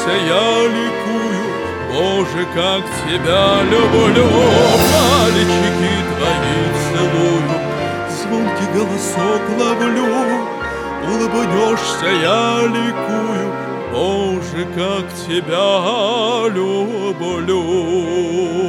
улыбнешься, я ликую. Боже, как тебя люблю, пальчики твои целую, звонкий голосок ловлю. Улыбнешься, я ликую, Боже, как тебя люблю.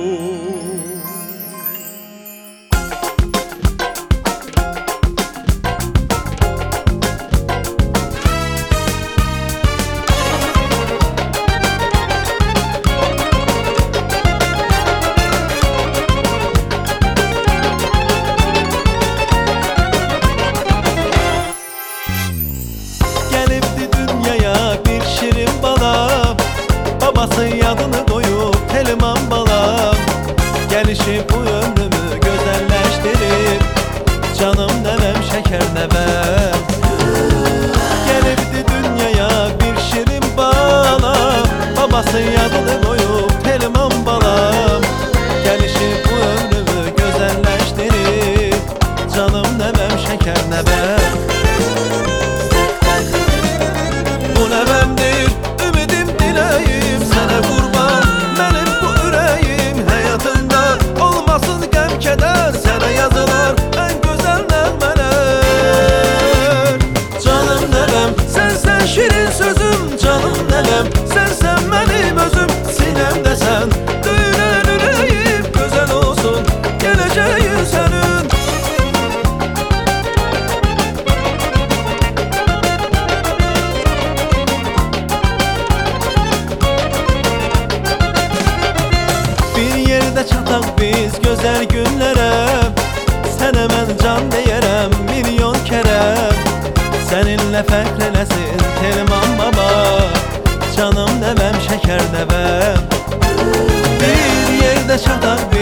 Babası adını koyup Telman balam, gelişi bu ömrümü güzelleştirip, canım nevem şeker nevem. Gelipti dünyaya bir şirin balam, babası adını koyup Telman balam, gelişi bu ömrümü güzelleştirip, canım nevem şeker nevem. Bu nevemdir ümidim dileğim, sana kurban benim bu yüreğim. Hayatımda olmasın gem keder, sana yazılar en güzel nevmeler. Canım nevem sensen şirin sözüm, canım nevem sensen benim özüm. Sinemde sen duyulan yüreğim, güzel olsun geleceğin senin. Çatak biz güzel günlere, sen hemen can değerem milyon kere. Seninle fəxrələsin Telman baba, canım nevem şeker nevem. Bir yerde çatak